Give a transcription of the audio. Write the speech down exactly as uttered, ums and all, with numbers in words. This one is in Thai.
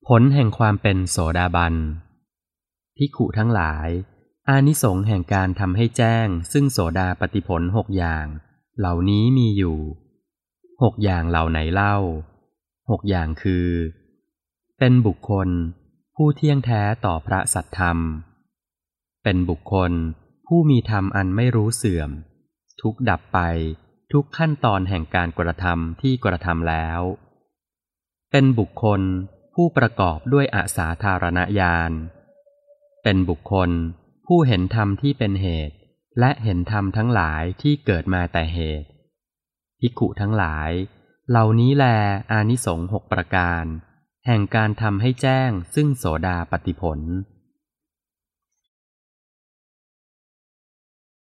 ผลแห่งความเป็นโสดาบันภิกขุทั้งหลายอานิสงส์แห่งการทำให้แจ้งซึ่งโสดาปัตติผลหกอย่างเหล่านี้มีอยู่หกอย่างเหล่าไหนเล่าหกอย่างคือเป็นบุคคลผู้เที่ยงแท้ต่อพระสัทธรรมเป็นบุคคลผู้มีธรรมอันไม่รู้เสื่อมทุกดับไปทุกขั้นตอนแห่งการกระทำที่กระทำแล้วเป็นบุคคลผู้ประกอบด้วยอสาธารณญาณเป็นบุคคลผู้เห็นธรรมที่เป็นเหตุและเห็นธรรมทั้งหลายที่เกิดมาแต่เหตุภิกขุทั้งหลายเหล่านี้แลอานิสงส์หกประการแห่งการทำให้แจ้งซึ่งโสดาปัตติผล